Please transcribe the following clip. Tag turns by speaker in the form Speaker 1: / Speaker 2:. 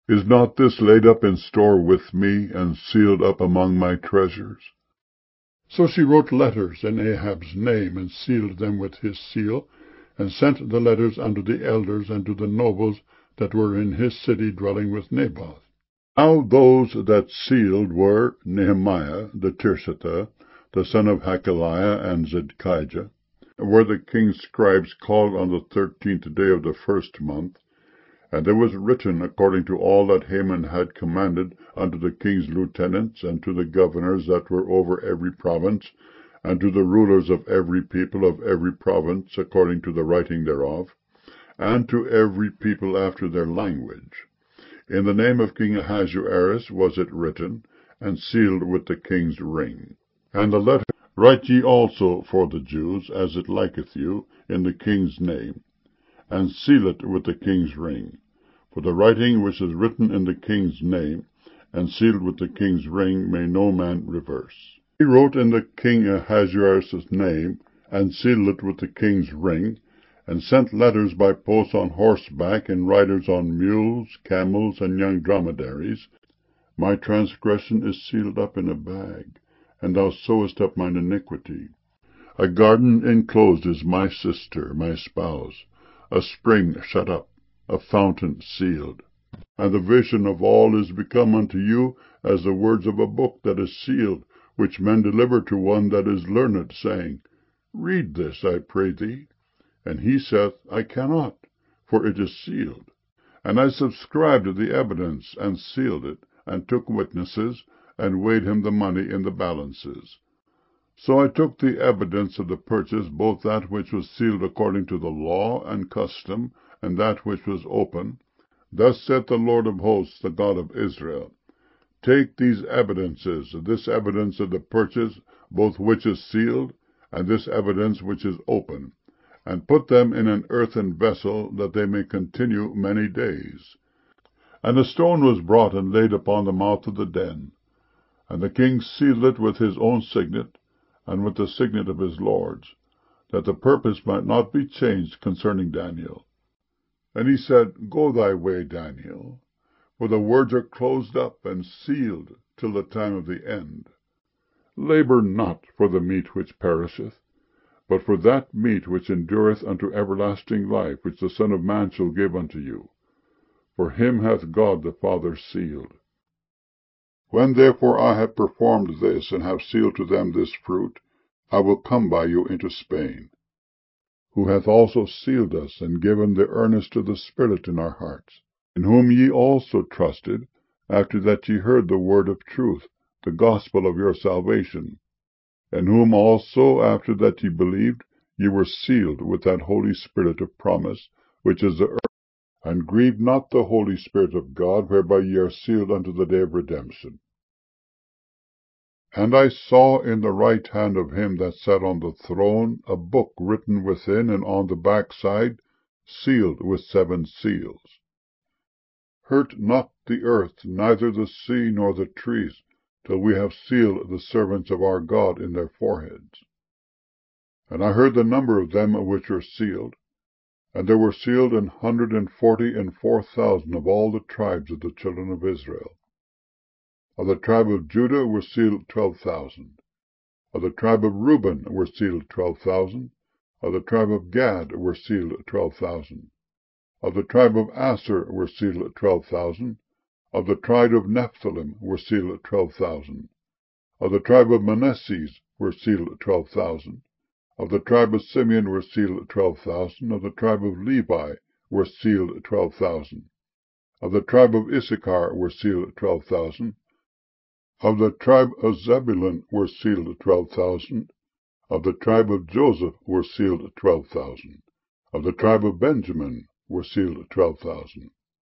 Speaker 1: Is not this laid up in store with me, and sealed up among my treasures? So she wrote letters in Ahab's name, and sealed them with his seal, and sent the letters unto the elders and to the nobles that were in his city dwelling with Naboth. Now those that sealed were Nehemiah the Tirshatha, the son of Hachaliah, and Zedekiah, were the king's scribes, called on the 13th day of the first month. And there was written according to all that Haman had commanded unto the king's lieutenants, and to the governors that were over every province, and to the rulers of every people of every province, according to the writing thereof, and to every people after their language. In the name of King Ahasuerus was it written, and sealed with the king's ring. And the letter write ye also for the Jews, as it liketh you, in the king's name, and seal it with the king's ring. For the writing which is written in the king's name, and sealed with the king's ring, may no man reverse. He wrote in the king Ahasuerus' name, and sealed it with the king's ring, and sent letters by post on horseback, and riders on mules, camels, and young dromedaries. My transgression is sealed up in a bag, and thou sewest up mine iniquity. A garden enclosed is my sister, my spouse, a spring shut up, a fountain sealed. And the vision of all is become unto you as the words of a book that is sealed, which men deliver to one that is learned, saying, Read this, I pray thee. And he saith, I cannot, for it is sealed. And I subscribed the evidence, and sealed it, and took witnesses, and weighed him the money in the balances. So I took the evidence of the purchase, both that which was sealed according to the law and custom, and that which was open. Thus saith the Lord of hosts, the God of Israel, Take these evidences, this evidence of the purchase, both which is sealed, and this evidence which is open, and put them in an earthen vessel, that they may continue many days. And a stone was brought and laid upon the mouth of the den. And the king sealed it with his own signet, and with the signet of his lords, that the purpose might not be changed concerning Daniel. And he said, Go thy way, Daniel, for the words are closed up and sealed till the time of the end. Labor not for the meat which perisheth, but for that meat which endureth unto everlasting life, which the Son of Man shall give unto you. For him hath God the Father sealed. When therefore I have performed this, and have sealed to them this fruit, I will come by you into Spain, who hath also sealed us, and given the earnest of the Spirit in our hearts, in whom ye also trusted, after that ye heard the word of truth, the gospel of your salvation, in whom also, after that ye believed, ye were sealed with that Holy Spirit of promise, which is the earth. And grieve not the Holy Spirit of God, whereby ye are sealed unto the day of redemption. And I saw in the right hand of him that sat on the throne a book written within and on the backside, sealed with 7 seals. Hurt not the earth, neither the sea nor the trees, till we have sealed the servants of our God in their foreheads. And I heard the number of them which were sealed, and there were sealed 144,000 of all the tribes of the children of Israel. Of the tribe of Judah were sealed 12,000. Of the tribe of Reuben were sealed 12,000. Of the tribe of Gad were sealed 12,000. Of the tribe of Aser were sealed 12,000. Of the tribe of Nephthalim were sealed 12,000. Of the tribe of Manasseh were sealed 12,000. Of the tribe of Simeon were sealed 12,000. Of the tribe of Levi were sealed 12,000. Of the tribe of Issachar were sealed 12,000. Of the tribe of Zebulun were sealed 12,000. Of the tribe of Joseph were sealed 12,000. Of the tribe of Benjamin were sealed 12,000.